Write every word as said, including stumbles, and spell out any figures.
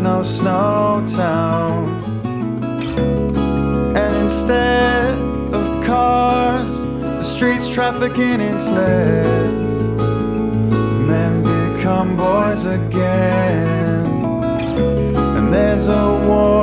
no snow town. And instead of cars, the streets trafficking in sleds. Men become boys again, and there's a war